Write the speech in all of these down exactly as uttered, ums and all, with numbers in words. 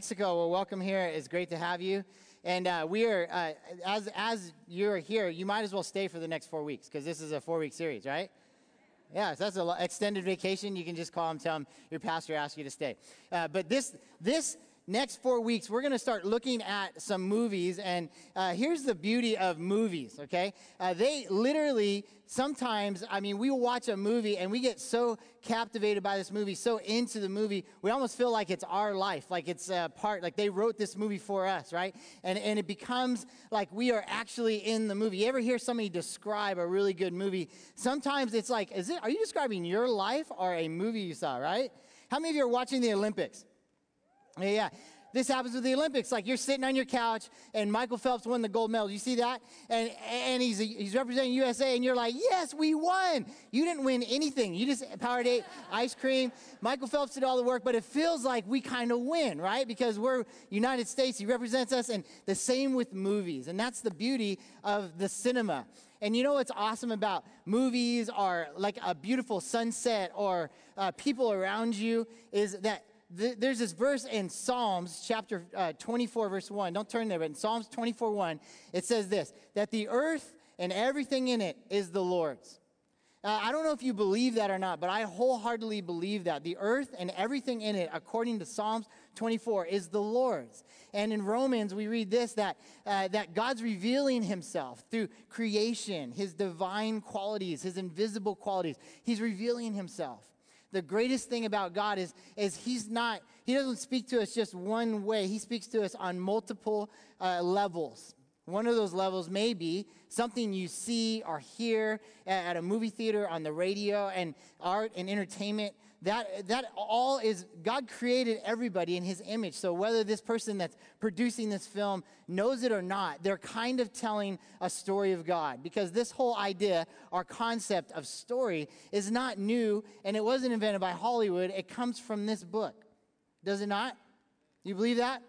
Mexico, well, welcome here. It's great to have you. And uh, we are, uh, as as you're here, you might as well stay for the next four weeks because this is a four-week series, right? Yeah, so that's an extended vacation. You can just call them, tell them your pastor asked you to stay. Uh, but this this next four weeks, we're going to start looking at some movies. And uh, here's the beauty of movies, okay? Uh, they literally, sometimes, I mean, we will watch a movie and we get so captivated by this movie, so into the movie, we almost feel like it's our life, like it's a part, like they wrote this movie for us, right? And and it becomes like we are actually in the movie. You ever hear somebody describe a really good movie? Sometimes it's like, is it? Are you describing your life or a movie you saw, right? How many of you are watching the Olympics? Yeah, this happens with the Olympics. Like you're sitting on your couch and Michael Phelps won the gold medal. You see that? And and he's he's representing U S A and you're like, yes, we won. You didn't win anything. You just Powerade, ice cream. Michael Phelps did all the work, but it feels like we kind of win, right? Because we're United States. He represents us, and the same with movies. And that's the beauty of the cinema. And you know what's awesome about movies or like a beautiful sunset or uh, people around you is that there's this verse in Psalms chapter uh, twenty-four, verse one. Don't turn there, but in Psalms twenty-four, one, it says this, that the earth and everything in it is the Lord's. Uh, I don't know if you believe that or not, but I wholeheartedly believe that. The earth and everything in it, according to Psalms twenty-four, is the Lord's. And in Romans, we read this, that, uh, that God's revealing himself through creation, his divine qualities, his invisible qualities. He's revealing himself. The greatest thing about God is, is he's not, he doesn't speak to us just one way. He speaks to us on multiple uh, levels. One of those levels may be something you see or hear at, at a movie theater, on the radio, and art and entertainment. That that all is, God created everybody in his image. So whether this person that's producing this film knows it or not, they're kind of telling a story of God. Because this whole idea or concept of story is not new, and it wasn't invented by Hollywood. It comes from this book. Does it not? You believe that?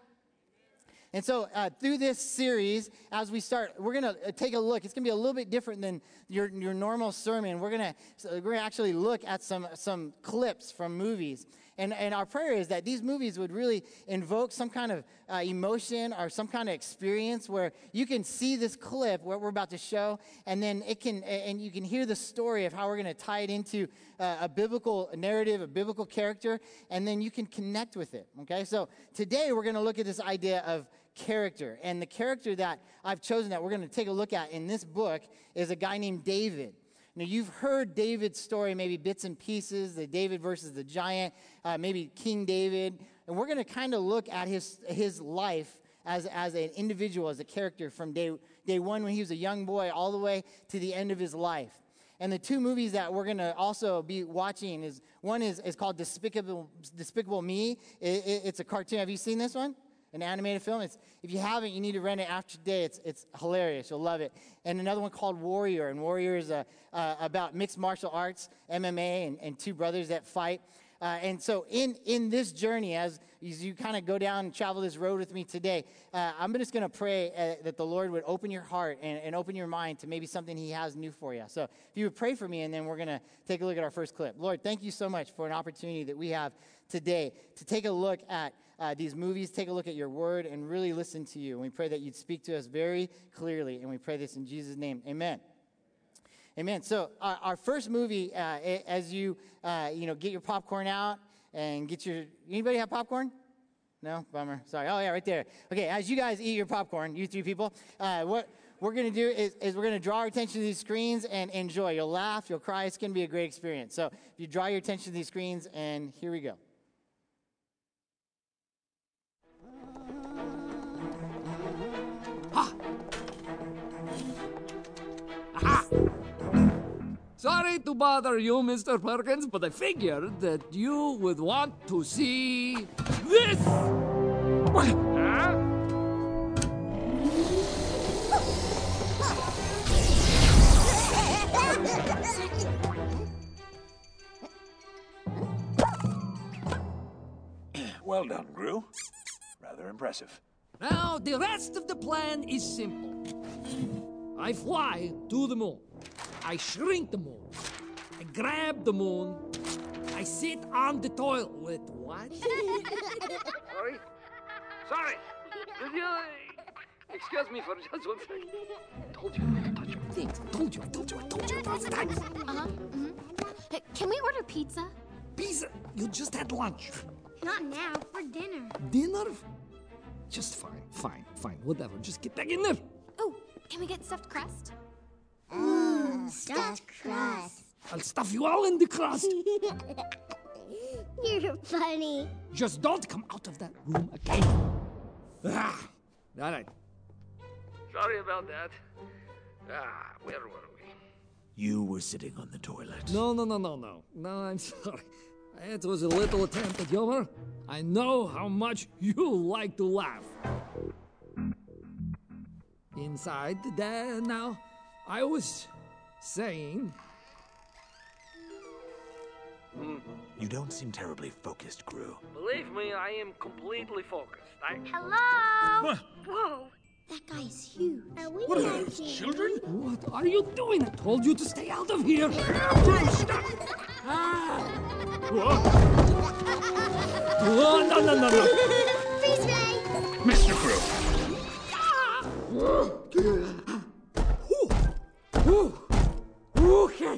And so uh, through this series, as we start, we're going to take a look. It's going to be a little bit different than your, your normal sermon. We're going to so we're going to actually look at some some clips from movies. And, and our prayer is that these movies would really invoke some kind of uh, emotion or some kind of experience where you can see this clip, what we're about to show, and then it can, and you can hear the story of how we're going to tie it into uh, a biblical narrative, a biblical character, and then you can connect with it, okay? So today we're going to look at this idea of character. And the character that I've chosen that we're going to take a look at in this book is a guy named David. Now, you've heard David's story, maybe bits and pieces, the David versus the giant, uh, maybe King David. And we're going to kind of look at his his life as, as an individual, as a character from day, day one when he was a young boy all the way to the end of his life. And the two movies that we're going to also be watching is, one is, is called Despicable, Despicable Me. It, it, it's a cartoon. Have you seen this one? An animated film. It's, if you haven't, you need to rent it after today. It's it's hilarious. You'll love it. And another one called Warrior. And Warrior is uh, uh, about mixed martial arts, M M A, and, and two brothers that fight. Uh, and so in, in this journey, as, as you kind of go down and travel this road with me today, uh, I'm just going to pray uh, that the Lord would open your heart and, and open your mind to maybe something he has new for you. So if you would pray for me, and then we're going to take a look at our first clip. Lord, thank you so much for an opportunity that we have today to take a look at uh, these movies, take a look at your word, and really listen to you. And we pray that you'd speak to us very clearly, and we pray this in Jesus' name. Amen. Amen. So our, our first movie, uh, as you uh, you know, get your popcorn out and get your, anybody have popcorn? No? Bummer. Sorry. Oh, yeah, right there. Okay, as you guys eat your popcorn, you three people, uh, what we're going to do is, is we're going to draw our attention to these screens and enjoy. You'll laugh, you'll cry. It's going to be a great experience. So if you draw your attention to these screens, and here we go. Ha! Aha! Sorry to bother you, Mister Perkins, but I figured that you would want to see this! Huh? Well done, Gru. Rather impressive. Now, the rest of the plan is simple. I fly to the moon. I shrink the moon. I grab the moon. I sit on the toilet. What? Sorry? Sorry. Could you excuse me for just one second? Told you not to touch my things. Told you, I told you, I told you a thousand times. Uh-huh. Mm-hmm. Hey, can we order pizza? Pizza? You just had lunch. Not now. For dinner. Dinner? Just fine, fine, fine, whatever. Just get back in there. Oh, can we get stuffed crust? Mmm, stuffed crust. I'll stuff you all in the crust. You're funny. Just don't come out of that room again. Ah, all right. Sorry about that. Ah, where were we? You were sitting on the toilet. No, no, no, no, no. No, I'm sorry. It was a little attempt at humor. I know how much you like to laugh. Inside there now, I was saying... Mm. You don't seem terribly focused, Gru. Believe me, I am completely focused. I... Hello? What? Whoa, that guy's huge. Are we What are not those, seeing children? What are you doing? I told you to stay out of here. Ah. What? Oh, no, no, no, no. Freeze ray! Mister Gru! Okay.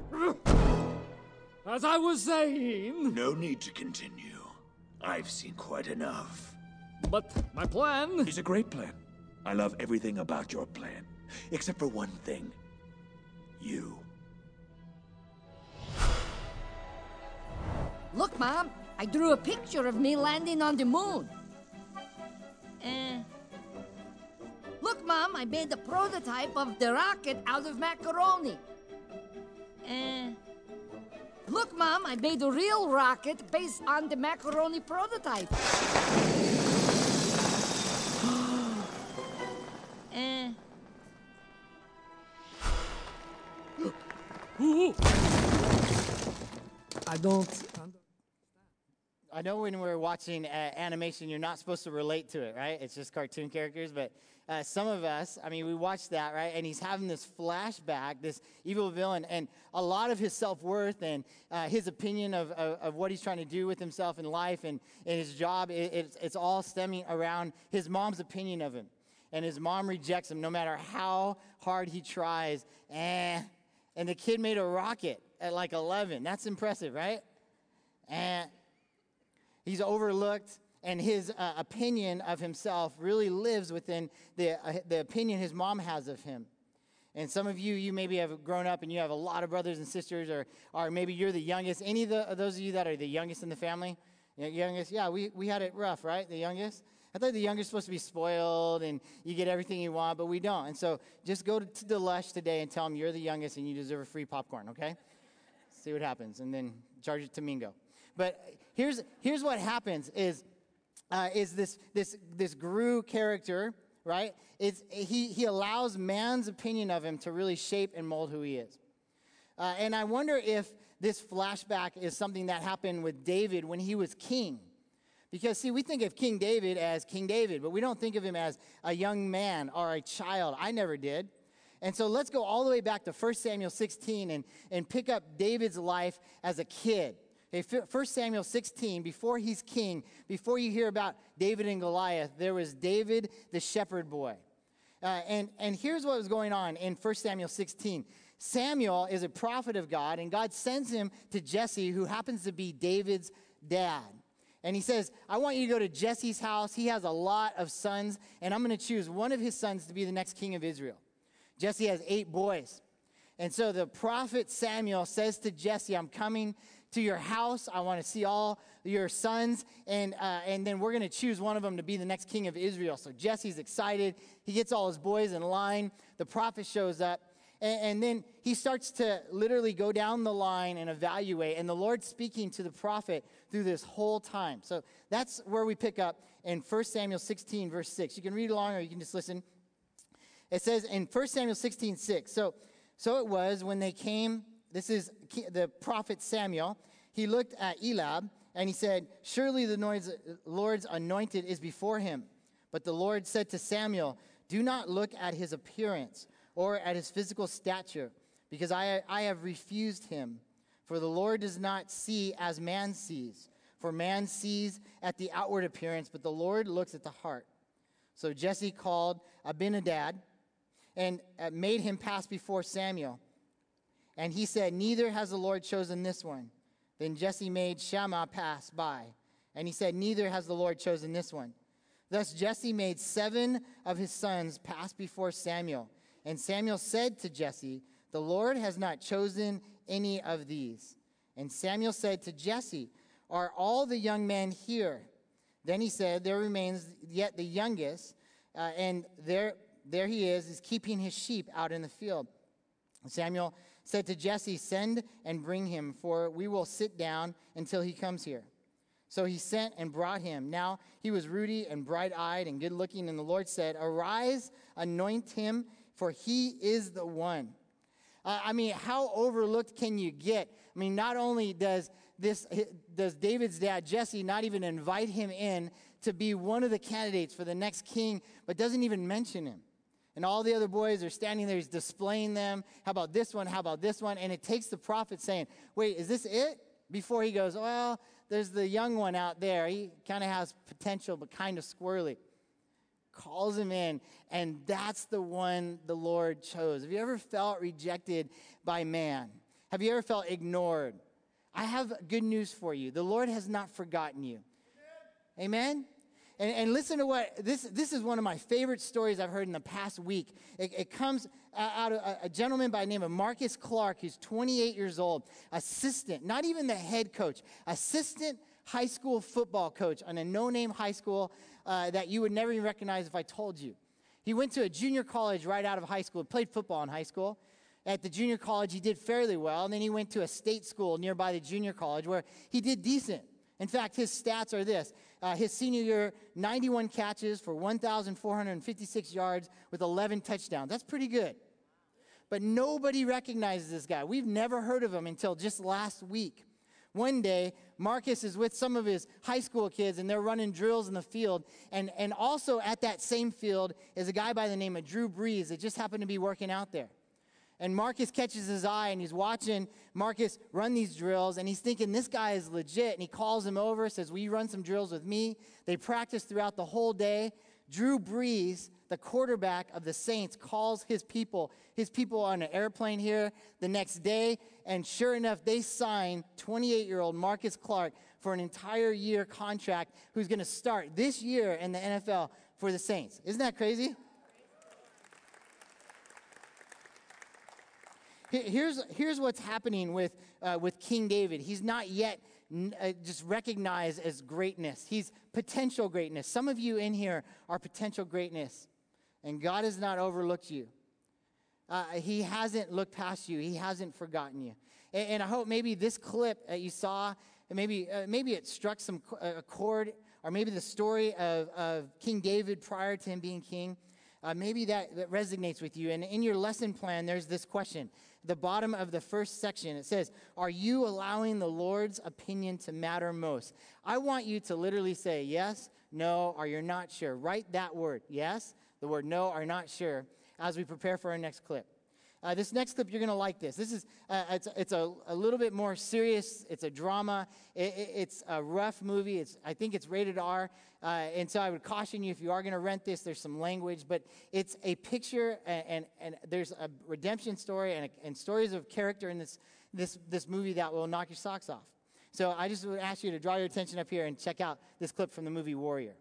As I was saying... No need to continue. I've seen quite enough. But my plan... It's a great plan. I love everything about your plan. Except for one thing. You. Look, Mom, I drew a picture of me landing on the moon. Eh. Look, Mom, I made a prototype of the rocket out of macaroni. Eh. Look, Mom, I made a real rocket based on the macaroni prototype. eh. I don't... I know when we're watching uh, animation, you're not supposed to relate to it, right? It's just cartoon characters. But uh, some of us, I mean, we watch that, right? And he's having this flashback, this evil villain, and a lot of his self-worth and uh, his opinion of, of, of what he's trying to do with himself in life and, and his job, it, it's, it's all stemming around his mom's opinion of him. And his mom rejects him no matter how hard he tries. Eh. And the kid made a rocket at like eleven. That's impressive, right? And he's overlooked, and his uh, opinion of himself really lives within the, uh, the opinion his mom has of him. And some of you, you maybe have grown up and you have a lot of brothers and sisters, or, or maybe you're the youngest. Any of the, those of you that are the youngest in the family? You know, youngest, yeah, we, we had it rough, right? The youngest. I thought the youngest was supposed to be spoiled and you get everything you want, but we don't. And so just go to, to the Lush today and tell them you're the youngest and you deserve a free popcorn, okay? See what happens, and then charge it to Mingo. But here's here's what happens is uh, is this this this Gru character, right? Is he he allows man's opinion of him to really shape and mold who he is. Uh, and I wonder if this flashback is something that happened with David when he was king. Because, see, we think of King David as King David, but we don't think of him as a young man or a child. I never did. And so let's go all the way back to First Samuel sixteen and, and pick up David's life as a kid. Okay, First Samuel sixteen, before he's king, before you hear about David and Goliath, there was David the shepherd boy. Uh, and, and here's what was going on in First Samuel sixteen. Samuel is a prophet of God, and God sends him to Jesse, who happens to be David's dad. And he says, I want you to go to Jesse's house. He has a lot of sons, and I'm going to choose one of his sons to be the next king of Israel. Jesse has eight boys. And so the prophet Samuel says to Jesse, I'm coming to your house. I want to see all your sons, and uh, and then we're going to choose one of them to be the next king of Israel. So Jesse's excited. He gets all his boys in line. The prophet shows up, and, and then he starts to literally go down the line and evaluate, and the Lord's speaking to the prophet through this whole time. So that's where we pick up in First Samuel sixteen, verse six. You can read along or you can just listen. It says in First Samuel sixteen, six, so, so it was when they came, this is the prophet Samuel, he looked at Eliab, and he said, surely the Lord's anointed is before him. But the Lord said to Samuel, do not look at his appearance or at his physical stature, because I, I have refused him. For the Lord does not see as man sees. For man sees at the outward appearance, but the Lord looks at the heart. So Jesse called Abinadab and uh, made him pass before Samuel. And he said, neither has the Lord chosen this one. Then Jesse made Shammah pass by. And he said, neither has the Lord chosen this one. Thus Jesse made seven of his sons pass before Samuel. And Samuel said to Jesse, the Lord has not chosen any of these. And Samuel said to Jesse, are all the young men here? Then he said, there remains yet the youngest, uh, and there, there he is, is keeping his sheep out in the field. Samuel said to Jesse, send and bring him, for we will sit down until he comes here. So he sent and brought him. Now he was ruddy and bright-eyed and good-looking, and the Lord said, arise, anoint him, for he is the one. Uh, I mean, how overlooked can you get? I mean, not only does this does David's dad, Jesse, not even invite him in to be one of the candidates for the next king, but doesn't even mention him. And all the other boys are standing there, he's displaying them. How about this one? How about this one? And it takes the prophet saying, wait, is this it? Before he goes, well, there's the young one out there. He kind of has potential, but kind of squirrely. Calls him in, and that's the one the Lord chose. Have you ever felt rejected by man? Have you ever felt ignored? I have good news for you. The Lord has not forgotten you. Amen? Amen? And, and listen to what, this This is one of my favorite stories I've heard in the past week. It, it comes out of a, a gentleman by the name of Marcus Clark, who's twenty-eight years old, assistant, not even the head coach, assistant high school football coach on a no-name high school uh, that you would never even recognize if I told you. He went to a junior college right out of high school, played football in high school. At the junior college, he did fairly well, and then he went to a state school nearby the junior college where he did decent. In fact, his stats are this. Uh, his senior year, ninety-one catches for one thousand four hundred fifty-six yards with eleven touchdowns. That's pretty good. But nobody recognizes this guy. We've never heard of him until just last week. One day, Marcus is with some of his high school kids, and they're running drills in the field. And, and also at that same field is a guy by the name of Drew Brees that just happened to be working out there. And Marcus catches his eye, and he's watching Marcus run these drills, and he's thinking, this guy is legit. And he calls him over, says, will you run some drills with me? They practice throughout the whole day. Drew Brees, the quarterback of the Saints, calls his people, his people on an airplane here the next day, and sure enough, they sign twenty-eight-year-old Marcus Clark for an entire year contract who's going to start this year in the N F L for the Saints. Isn't that crazy? Here's, here's what's happening with, uh, with King David. He's not yet n- uh, just recognized as greatness. He's potential greatness. Some of you in here are potential greatness, and God has not overlooked you. Uh, he hasn't looked past you. He hasn't forgotten you. And, and I hope maybe this clip that you saw, maybe, uh, maybe it struck some a chord, or maybe the story of, of King David prior to him being king. Uh, maybe that, that resonates with you. And in your lesson plan, there's this question. The bottom of the first section, it says, are you allowing the Lord's opinion to matter most? I want you to literally say yes, no, or you're not sure. Write that word, yes, the word no, or not sure, as we prepare for our next clip. Uh, this next clip, you're going to like this. This is, uh, it's, it's a, a little bit more serious. It's a drama. It, it, it's a rough movie. It's, I think it's rated R. Uh, and so I would caution you, if you are going to rent this, there's some language. But it's a picture, and, and, and there's a redemption story and, a, and stories of character in this, this, this movie that will knock your socks off. So I just would ask you to draw your attention up here and check out this clip from the movie Warrior.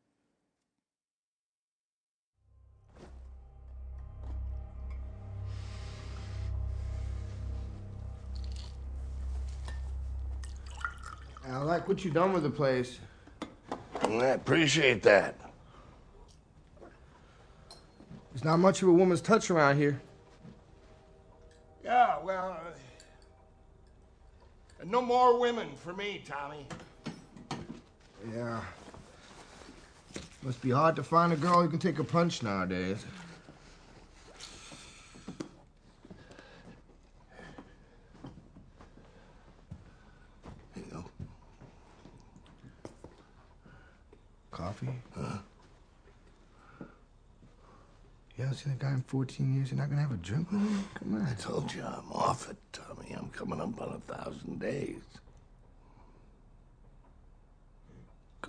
I like what you done with the place. I appreciate that. There's not much of a woman's touch around here. Yeah, well, uh, no more women for me, Tommy. Yeah. Must be hard to find a girl who can take a punch nowadays. Here you go. Coffee? Huh? You haven't seen a guy in fourteen years. You're not gonna have a drink with him? Come on. I told you I'm off it, Tommy. I'm coming up on a thousand days.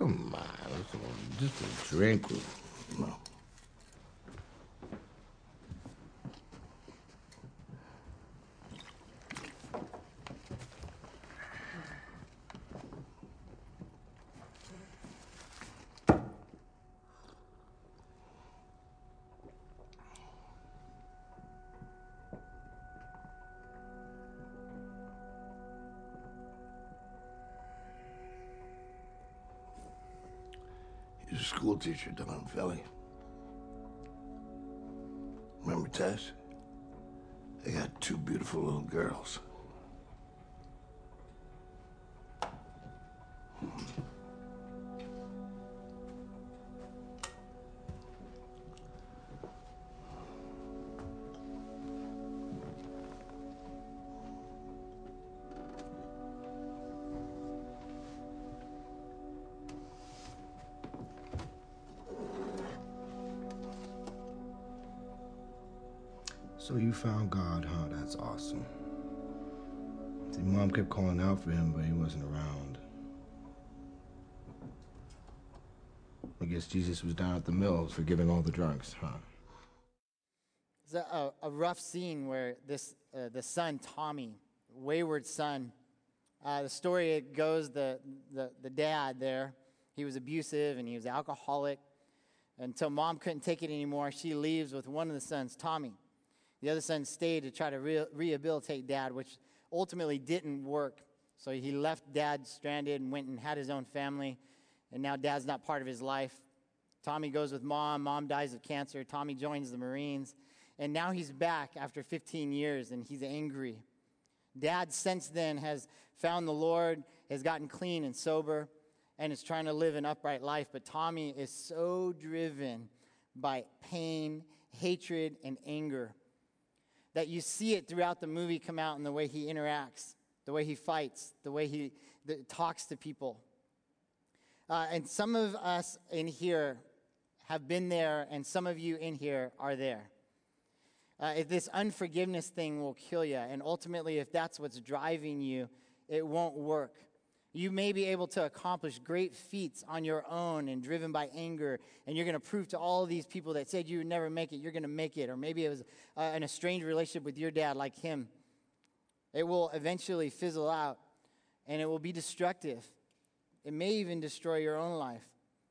Come on, it's just a drink. No. He's a school teacher down in Philly. Remember Tess? They got two beautiful little girls. So you found God, huh? That's awesome. See, Mom kept calling out for him, but he wasn't around. I guess Jesus was down at the mills forgiving all the drunks, huh? It's a, a, a rough scene where this uh, the son, Tommy, wayward son, uh, the story it goes, the, the, the dad there, he was abusive and he was alcoholic. Until Mom couldn't take it anymore, she leaves with one of the sons, Tommy. The other son stayed to try to re- rehabilitate Dad, which ultimately didn't work. So he left Dad stranded and went and had his own family. And now Dad's not part of his life. Tommy goes with Mom. Mom dies of cancer. Tommy joins the Marines. And now he's back after fifteen years, and he's angry. Dad, since then, has found the Lord, has gotten clean and sober, and is trying to live an upright life. But Tommy is so driven by pain, hatred, and anger that you see it throughout the movie come out in the way he interacts, the way he fights, the way he the, talks to people. Uh, and some of us in here have been there, and some of you in here are there. Uh, if this unforgiveness thing will kill you, and ultimately if that's what's driving you, it won't work. You may be able to accomplish great feats on your own and driven by anger, and you're going to prove to all these people that said you would never make it, you're going to make it. Or maybe it was uh, an estranged relationship with your dad like him. It will eventually fizzle out, and it will be destructive. It may even destroy your own life.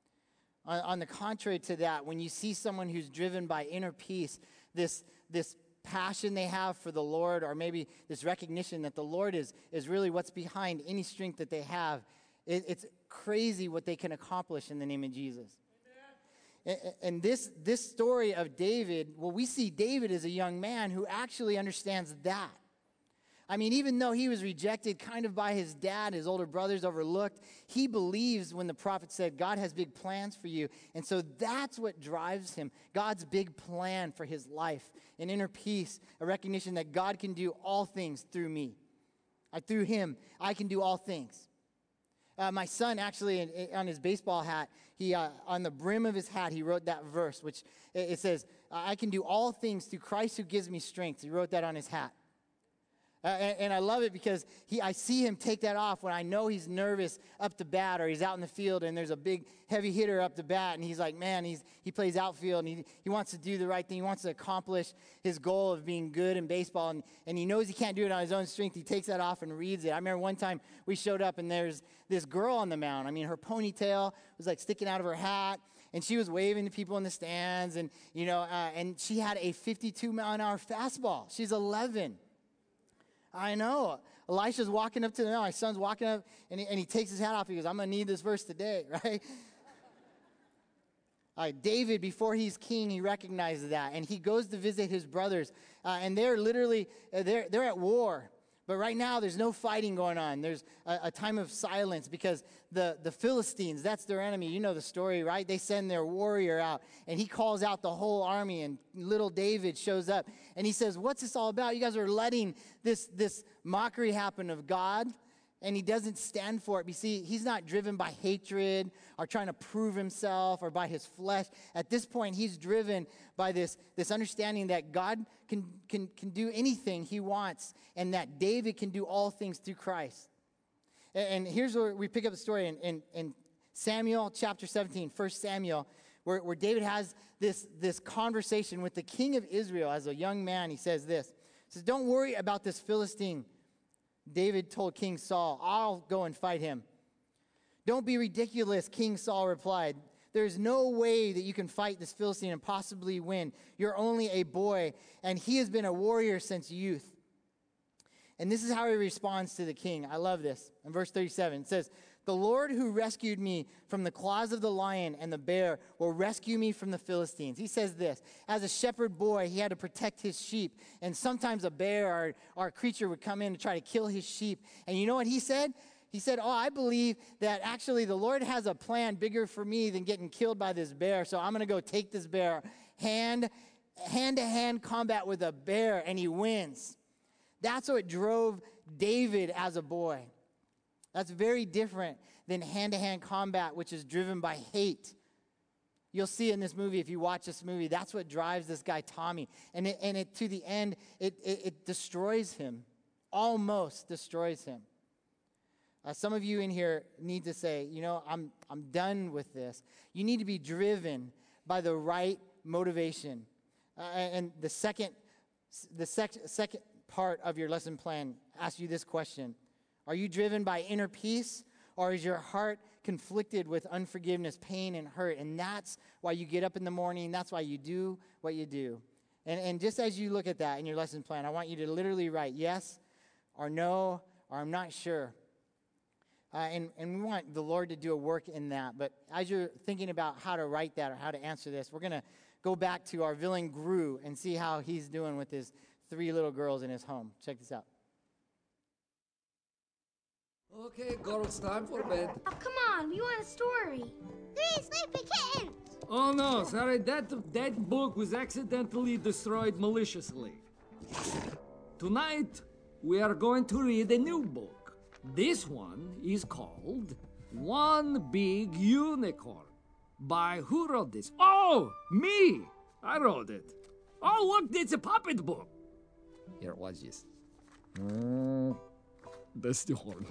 On, on the contrary to that, when you see someone who's driven by inner peace, this, this passion they have for the Lord, or maybe this recognition that the Lord is, is really what's behind any strength that they have, it, it's crazy what they can accomplish in the name of Jesus. And, and this, this story of David, well, we see David as a young man who actually understands that. I mean, even though he was rejected kind of by his dad, his older brothers overlooked, he believes when the prophet said, God has big plans for you. And so that's what drives him, God's big plan for his life, an inner peace, a recognition that God can do all things through me. I, through him, I can do all things. Uh, my son actually, on his baseball hat, he uh, on the brim of his hat, he wrote that verse, which it says, I can do all things through Christ who gives me strength. He wrote that on his hat. Uh, and, and I love it because he, I see him take that off when I know he's nervous up to bat, or he's out in the field and there's a big heavy hitter up to bat, and he's like, man, he's he plays outfield and he, he wants to do the right thing. He wants to accomplish his goal of being good in baseball, and, and he knows he can't do it on his own strength. He takes that off and reads it. I remember one time we showed up and there's this girl on the mound. I mean, her ponytail was like sticking out of her hat, and she was waving to people in the stands, and you know, uh, and she had a fifty-two mile an hour fastball. She's eleven. I know. Elisha's walking up to the, my son's walking up, and he, and he takes his hat off. He goes, I'm going to need this verse today, right? Uh, David, before he's king, he recognizes that, and he goes to visit his brothers, uh, and they're literally, uh, they're, they're at war. But right now, there's no fighting going on. There's a, a time of silence because the, the Philistines, that's their enemy. You know the story, right? They send their warrior out, and he calls out the whole army, and little David shows up. And he says, what's this all about? You guys are letting this, this mockery happen of God, and he doesn't stand for it. You see, he's not driven by hatred or trying to prove himself or by his flesh. At this point, he's driven by this, this understanding that God can, can, can do anything he wants, and that David can do all things through Christ. And, and here's where we pick up the story in, in, in Samuel chapter seventeen, First Samuel, where, where David has this, this conversation with the king of Israel as a young man. He says this. He says, don't worry about this Philistine. David told King Saul, I'll go and fight him. Don't be ridiculous, King Saul replied. There's no way that you can fight this Philistine and possibly win. You're only a boy, and he has been a warrior since youth. And this is how he responds to the king. I love this. In verse thirty-seven, it says, the Lord who rescued me from the claws of the lion and the bear will rescue me from the Philistines. He says this, as a shepherd boy, he had to protect his sheep. And sometimes a bear or, or a creature would come in to try to kill his sheep. And you know what he said? He said, oh, I believe that actually the Lord has a plan bigger for me than getting killed by this bear. So I'm going to go take this bear, hand, hand-to-hand combat with a bear, and he wins. That's what drove David as a boy. That's very different than hand-to-hand combat, which is driven by hate. You'll see in this movie, if you watch this movie, that's what drives this guy Tommy. And it, and it to the end, it, it, it destroys him, almost destroys him. Uh, some of you in here need to say, you know, I'm, I'm done with this. You need to be driven by the right motivation. Uh, and the second, the sec- second part of your lesson plan asks you this question. Are you driven by inner peace, or is your heart conflicted with unforgiveness, pain, and hurt? And that's why you get up in the morning. That's why you do what you do. And, and just as you look at that in your lesson plan, I want you to literally write yes or no or I'm not sure. Uh, and, and we want the Lord to do a work in that. But as you're thinking about how to write that or how to answer this, we're going to go back to our villain Gru and see how he's doing with his three little girls in his home. Check this out. Okay, girls, time for bed. Oh, come on. We want a story. Three sleepy kittens. Oh, no, sorry. That, that book was accidentally destroyed maliciously. Tonight, we are going to read a new book. This one is called One Big Unicorn. By who wrote this? Oh, me! I wrote it. Oh, look, it's a puppet book. Here, watch this. Mm, that's the horn.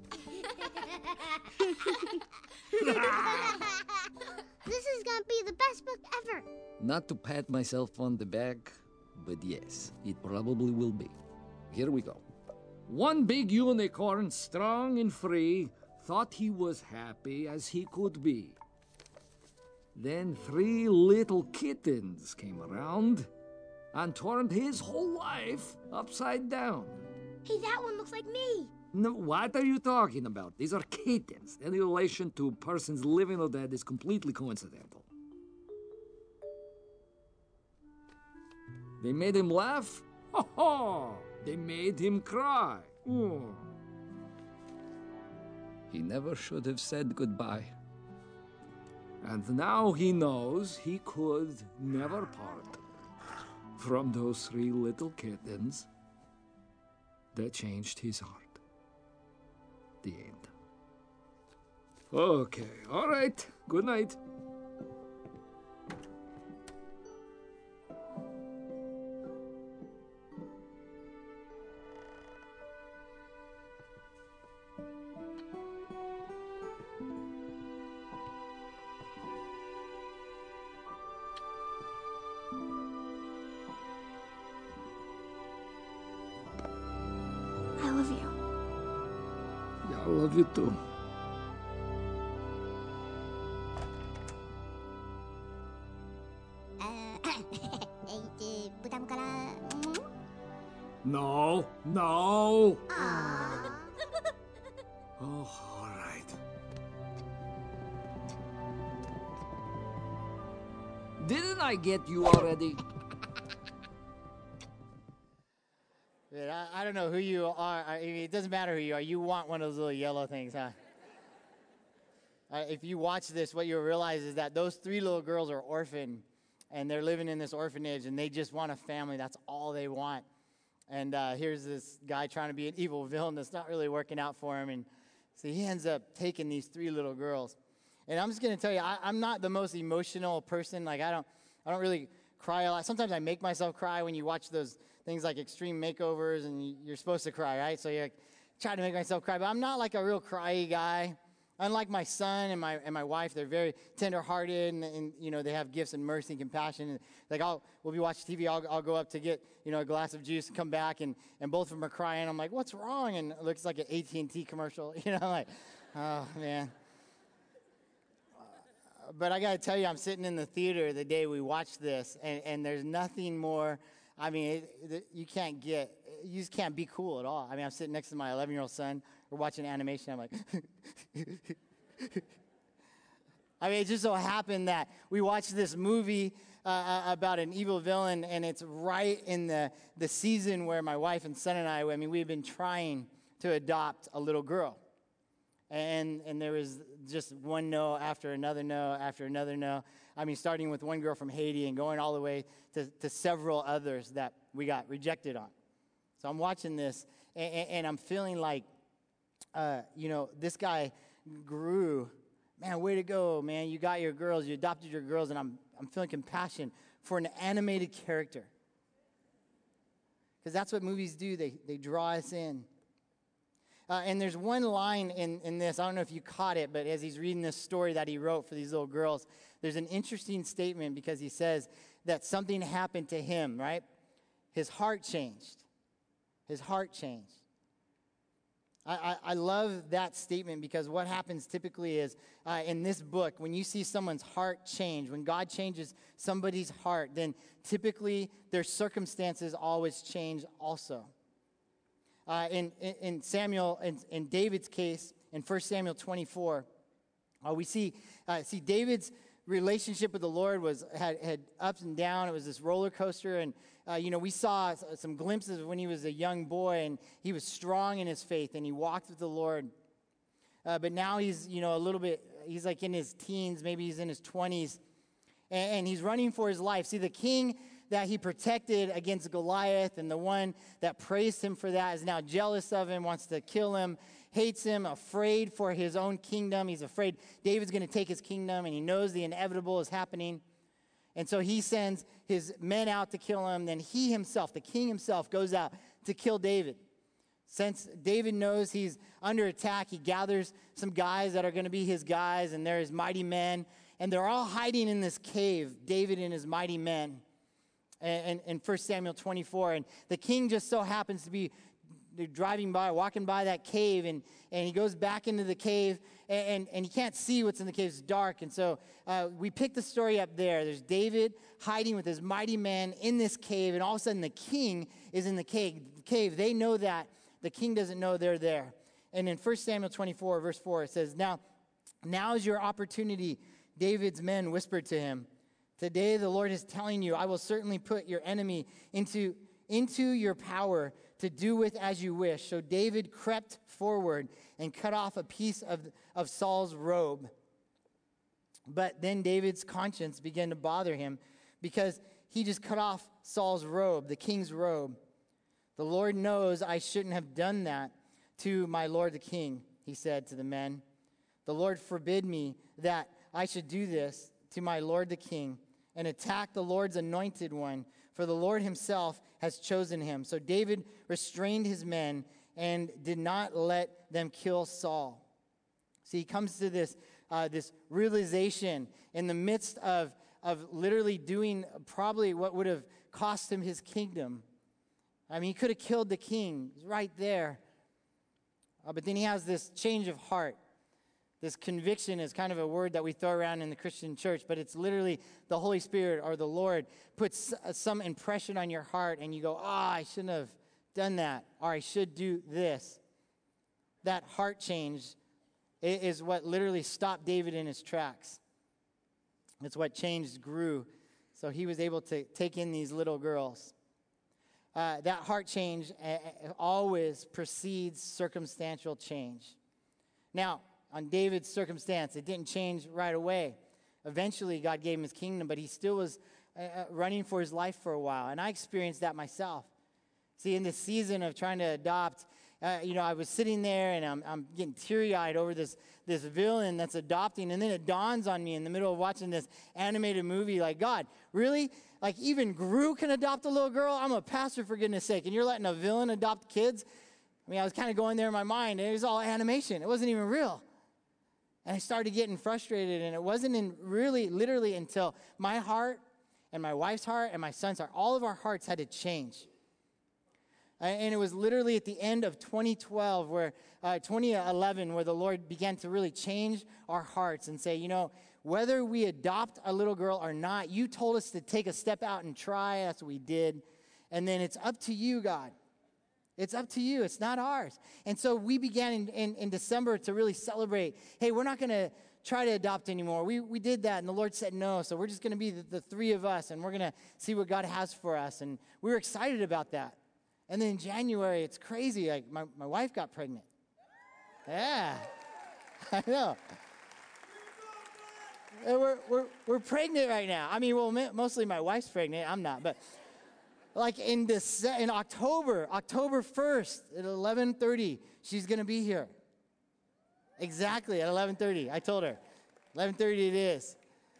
This is gonna be the best book ever. Not to pat myself on the back, but yes, it probably will be. Here we go. One big unicorn, strong and free, thought he was happy as he could be. Then three little kittens came around and turned his whole life upside down. Hey, that one looks like me. No, what are you talking about? These are kittens. Any relation to persons living or dead is completely coincidental. They made him laugh? Ho ho! They made him cry. Oh. He never should have said goodbye. And now he knows he could never part from those three little kittens that changed his heart. The end. Okay, all right. Good night. I love you. Yeah, I love you too. No, no. Oh, all right. Didn't I get you already? I, I don't know who you are. I mean, it doesn't matter who you are. You want one of those little yellow things, huh? Uh, if you watch this, what you'll realize is that those three little girls are orphaned, and they're living in this orphanage, and they just want a family. That's all they want. And uh, here's this guy trying to be an evil villain that's not really working out for him. And so he ends up taking these three little girls. And I'm just going to tell you, I, I'm not the most emotional person. Like, I don't, I don't really cry a lot. Sometimes I make myself cry when you watch those things like Extreme Makeovers, and you're supposed to cry, right? So you try to make myself cry. But I'm not like a real cryy guy. Unlike my son and my and my wife, they're very tenderhearted, and, and you know they have gifts and mercy and compassion. And like I'll we'll be watching T V, I'll I'll go up to get you know a glass of juice, and come back, and and both of them are crying. I'm like, what's wrong? And it looks like an A T and T commercial. You know, I'm like, oh man. But I got to tell you, I'm sitting in the theater the day we watched this, and, and there's nothing more. I mean, it, it, you can't get, you just can't be cool at all. I mean, I'm sitting next to my eleven-year-old son. We're watching animation. I'm like, I mean, it just so happened that we watched this movie uh, about an evil villain, and it's right in the, the season where my wife and son and I, I mean, we've been trying to adopt a little girl. And and there was just one no after another no after another no. I mean, starting with one girl from Haiti and going all the way to, to several others that we got rejected on. So I'm watching this, and, and I'm feeling like, uh, you know, this guy grew. Man, way to go, man. You got your girls. You adopted your girls, and I'm I'm feeling compassion for an animated character. Because that's what movies do. They, they draw us in. Uh, and there's one line in, in this, I don't know if you caught it, but as he's reading this story that he wrote for these little girls, there's an interesting statement because he says that something happened to him, right? His heart changed. His heart changed. I, I, I love that statement because what happens typically is uh, in this book, when you see someone's heart change, when God changes somebody's heart, then typically their circumstances always change also. Uh, in, in Samuel, in, in David's case, in First Samuel twenty-four, uh, we see uh, see David's relationship with the Lord was had, had ups and downs. It was this roller coaster, and uh, you know we saw some glimpses of when he was a young boy, and he was strong in his faith, and he walked with the Lord. Uh, but now he's you know a little bit. He's like in his teens, maybe he's in his twenties, and, and he's running for his life. See, the king that he protected against Goliath, and the one that praised him for that is now jealous of him, wants to kill him, hates him, afraid for his own kingdom. He's afraid David's going to take his kingdom, and he knows the inevitable is happening. And so he sends his men out to kill him. Then he himself, the king himself, goes out to kill David. Since David knows he's under attack, he gathers some guys that are going to be his guys, and they're his mighty men. And they're all hiding in this cave, David and his mighty men. And in First Samuel twenty-four, and the king just so happens to be driving by, walking by that cave, and, and he goes back into the cave, and, and, and he can't see what's in the cave. It's dark, and so uh, we pick the story up there. There's David hiding with his mighty men in this cave, and all of a sudden the king is in the cave. cave. They know that. The king doesn't know they're there. And in First Samuel twenty-four, verse four, it says, Now, now is your opportunity, David's men whispered to him. Today the Lord is telling you, I will certainly put your enemy into, into your power to do with as you wish. So David crept forward and cut off a piece of, of Saul's robe. But then David's conscience began to bother him because he just cut off Saul's robe, the king's robe. The Lord knows I shouldn't have done that to my lord the king, he said to the men. The Lord forbid me that I should do this to my lord the king and attack the Lord's anointed one, for the Lord himself has chosen him. So David restrained his men and did not let them kill Saul. See, he comes to this uh, this realization in the midst of, of literally doing probably what would have cost him his kingdom. I mean, he could have killed the king right there. Uh, but then he has this change of heart. This conviction is kind of a word that we throw around in the Christian church, but it's literally the Holy Spirit or the Lord puts some impression on your heart, and you go, oh, I shouldn't have done that, or I should do this. That heart change is what literally stopped David in his tracks. It's what changed, grew, so he was able to take in these little girls. Uh, that heart change uh, always precedes circumstantial change. Now, on David's circumstance, it didn't change right away. Eventually, God gave him his kingdom, but he still was uh, running for his life for a while. And I experienced that myself. See, in this season of trying to adopt, uh, you know, I was sitting there and I'm, I'm getting teary-eyed over this, this villain that's adopting. And then it dawns on me in the middle of watching this animated movie, like, God, really? Like, even Gru can adopt a little girl? I'm a pastor, for goodness sake, and you're letting a villain adopt kids? I mean, I was kind of going there in my mind, and it was all animation. It wasn't even real. And I started getting frustrated, and it wasn't in really, literally until my heart and my wife's heart and my son's heart, all of our hearts had to change. And it was literally at the end of twenty twelve, where uh, twenty eleven, where the Lord began to really change our hearts and say, you know, whether we adopt a little girl or not, you told us to take a step out and try. That's what we did. And then it's up to you, God. It's up to you. It's not ours. And so we began in, in, in December to really celebrate. Hey, we're not going to try to adopt anymore. We we did that, and the Lord said no. So we're just going to be the, the three of us, and we're going to see what God has for us. And we were excited about that. And then in January, it's crazy. Like my, my wife got pregnant. Yeah, I know. And we're we're we're pregnant right now. I mean, well, mostly my wife's pregnant. I'm not, but. Like in this, in October, October first at eleven thirty, she's going to be here. Exactly at eleven thirty. I told her. eleven thirty it is.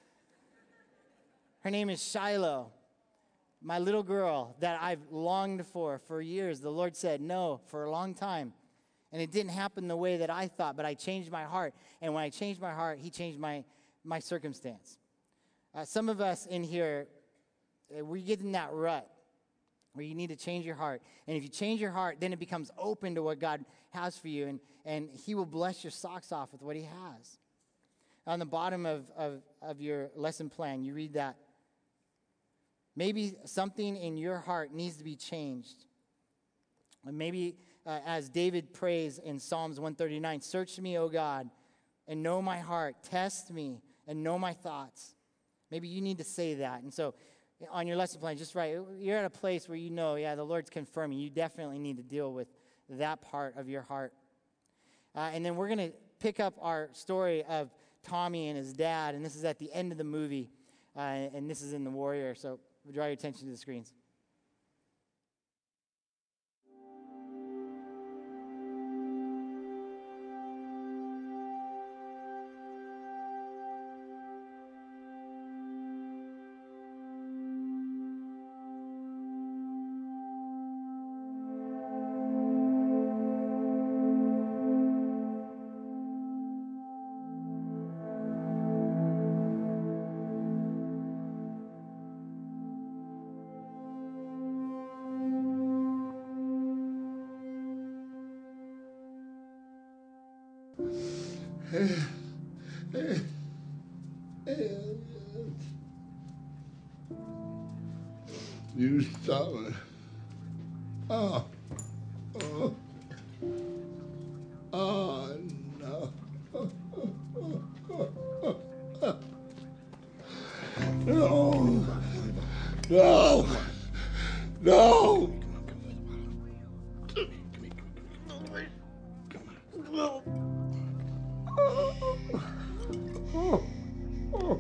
Her name is Shiloh, my little girl that I've longed for for years. The Lord said no for a long time. And it didn't happen the way that I thought, but I changed my heart. And when I changed my heart, he changed my, my circumstance. Uh, some of us in here, we get in that rut where you need to change your heart. And if you change your heart, then it becomes open to what God has for you, and, and he will bless your socks off with what he has. On the bottom of, of, of your lesson plan, you read that. Maybe something in your heart needs to be changed. And maybe uh, as David prays in Psalms one thirty-nine, search me, O God, and know my heart. Test me and know my thoughts. Maybe you need to say that. And so on your lesson plan, just write, you're at a place where you know, yeah, the Lord's confirming. You definitely need to deal with that part of your heart. Uh, and then we're going to pick up our story of Tommy and his dad, and this is at the end of the movie, uh, and this is in The Warrior, so draw your attention to the screens. You stop it. Oh. Oh. Oh, no. No. No. No. No. Oh. Oh.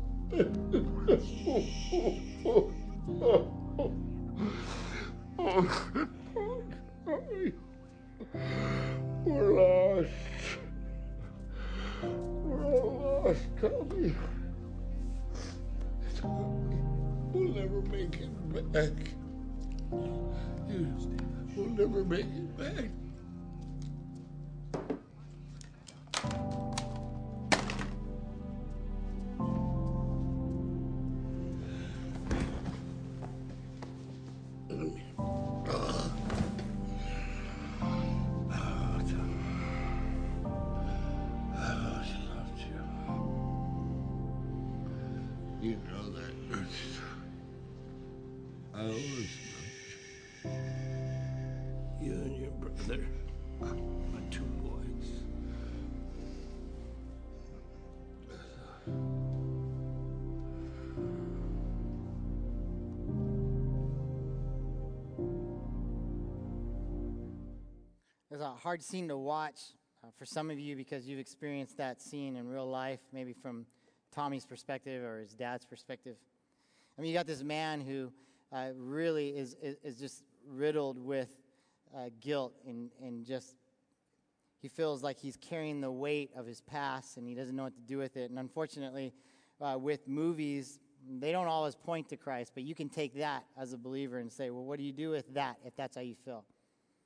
We're lost. We're all lost, Tommy. Tommy, we'll never make it back. We'll never make it back. You know that. I always loved you. You and your brother, my two boys. It's a hard scene to watch uh, for some of you because you've experienced that scene in real life, maybe from Tommy's perspective or his dad's perspective. I mean, you got this man who uh, really is, is is just riddled with uh, guilt and, and just, he feels like he's carrying the weight of his past and he doesn't know what to do with it. And unfortunately, uh, with movies, they don't always point to Christ, but you can take that as a believer and say, well, what do you do with that if that's how you feel?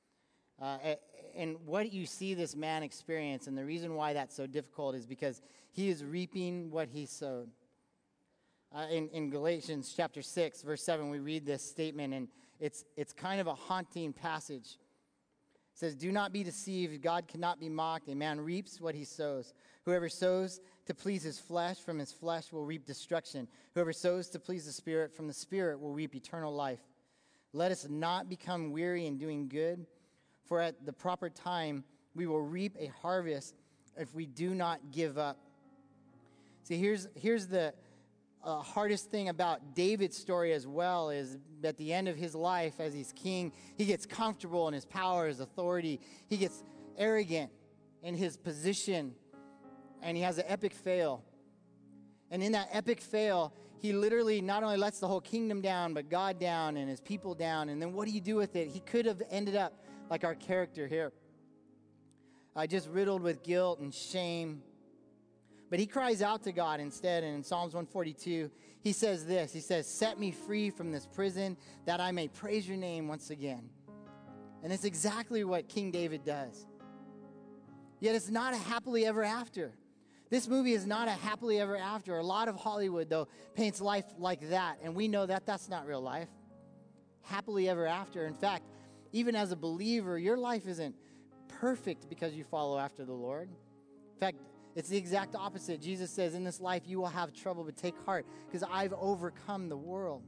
Uh, and what you see this man experience, and the reason why that's so difficult is because he is reaping what he sowed. Uh, in, in Galatians chapter six, verse seven, we read this statement, and it's, it's kind of a haunting passage. It says, "Do not be deceived. God cannot be mocked. A man reaps what he sows. Whoever sows to please his flesh, from his flesh will reap destruction. Whoever sows to please the Spirit, from the Spirit will reap eternal life. Let us not become weary in doing good, for at the proper time we will reap a harvest if we do not give up." See, here's, here's the uh, hardest thing about David's story as well, is at the end of his life as he's king, he gets comfortable in his power, his authority. He gets arrogant in his position, and he has an epic fail. And in that epic fail, he literally not only lets the whole kingdom down, but God down and his people down. And then what do you do with it? He could have ended up like our character here, uh, just riddled with guilt and shame. But he cries out to God instead, and in Psalms one forty-two, he says this. He says, "Set me free from this prison, that I may praise your name once again." And it's exactly what King David does. Yet it's not a happily ever after. This movie is not a happily ever after. A lot of Hollywood, though, paints life like that, and we know that that's not real life. Happily ever after. In fact, even as a believer, your life isn't perfect because you follow after the Lord. In fact, it's the exact opposite. Jesus says, "In this life you will have trouble, but take heart, because I've overcome the world."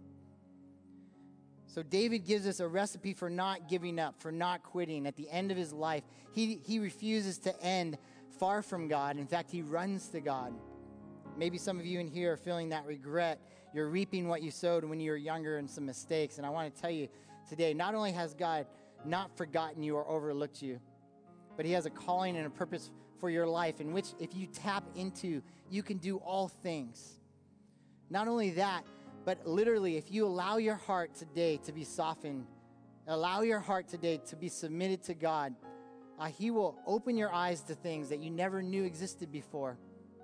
So David gives us a recipe for not giving up, for not quitting. At the end of his life, he, he refuses to end far from God. In fact, he runs to God. Maybe some of you in here are feeling that regret. You're reaping what you sowed when you were younger and some mistakes. And I want to tell you today, not only has God not forgotten you or overlooked you, but he has a calling and a purpose for your life in which if you tap into, you can do all things. Not only that, but literally if you allow your heart today to be softened, allow your heart today to be submitted to God, uh, he will open your eyes to things that you never knew existed before.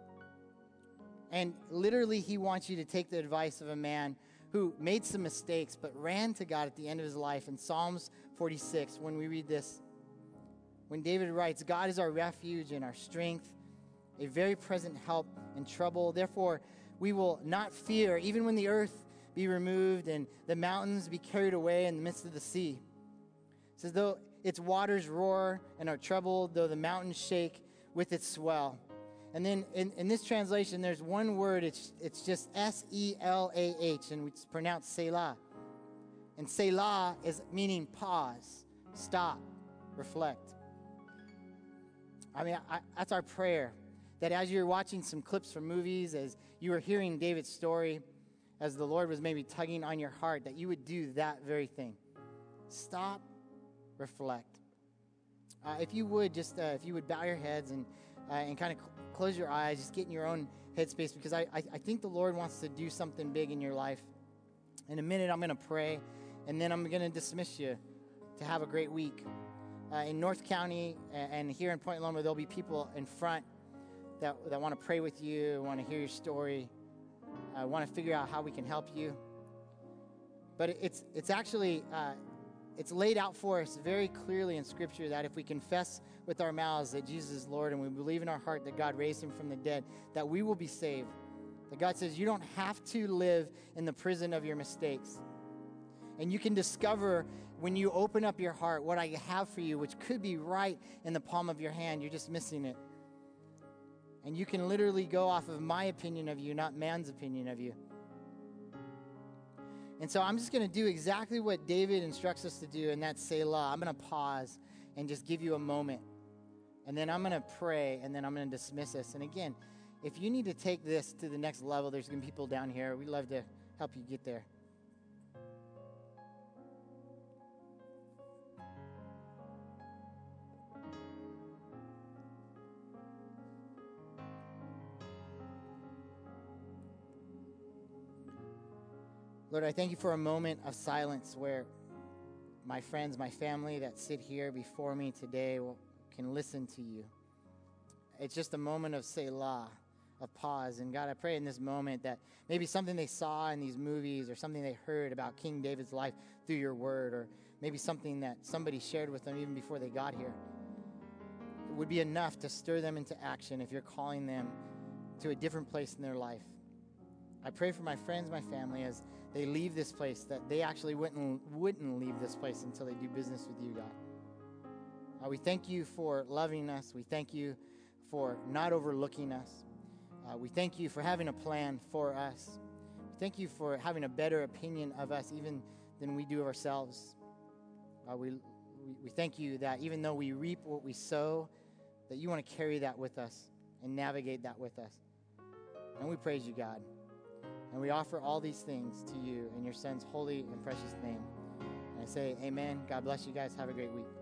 And literally he wants you to take the advice of a man who made some mistakes but ran to God at the end of his life. In Psalms forty-six, when we read this, when David writes, "God is our refuge and our strength, a very present help in trouble. Therefore, we will not fear, even when the earth be removed and the mountains be carried away in the midst of the sea." It says, "Though its waters roar and are troubled, though the mountains shake with its swell." And then in, in this translation, there's one word. It's, it's just S E L A H, and it's pronounced Selah. And Selah is meaning pause, stop, reflect. I mean, I, that's our prayer, that as you're watching some clips from movies, as you were hearing David's story, as the Lord was maybe tugging on your heart, that you would do that very thing. Stop, reflect. Uh, if you would, just uh, if you would bow your heads and uh, and kind of cl- close your eyes, just get in your own headspace, because I, I, I think the Lord wants to do something big in your life. In a minute, I'm going to pray, and then I'm going to dismiss you to have a great week. Uh, in North County and here in Point Loma, there'll be people in front that, that want to pray with you, want to hear your story, uh, want to figure out how we can help you. But it's it's actually, uh, it's laid out for us very clearly in Scripture that if we confess with our mouths that Jesus is Lord and we believe in our heart that God raised him from the dead, that we will be saved. That God says you don't have to live in the prison of your mistakes. And you can discover when you open up your heart what I have for you, which could be right in the palm of your hand. You're just missing it. And you can literally go off of my opinion of you, not man's opinion of you. And so I'm just going to do exactly what David instructs us to do, and that's Selah. I'm going to pause and just give you a moment. And then I'm going to pray, and then I'm going to dismiss us. And again, if you need to take this to the next level, there's going to be people down here. We'd love to help you get there. Lord, I thank you for a moment of silence where my friends, my family that sit here before me today will, can listen to you. It's just a moment of Selah, of pause. And God, I pray in this moment that maybe something they saw in these movies or something they heard about King David's life through your word, or maybe something that somebody shared with them even before they got here. It would be enough to stir them into action if you're calling them to a different place in their life. I pray for my friends, my family, as they leave this place, that they actually wouldn't, wouldn't leave this place until they do business with you, God. Uh, we thank you for loving us. We thank you for not overlooking us. Uh, we thank you for having a plan for us. We thank you for having a better opinion of us even than we do of ourselves. Uh, we, we, we thank you that even though we reap what we sow, that you want to carry that with us and navigate that with us. And we praise you, God. And we offer all these things to you in your Son's holy and precious name. And I say amen. God bless you guys. Have a great week.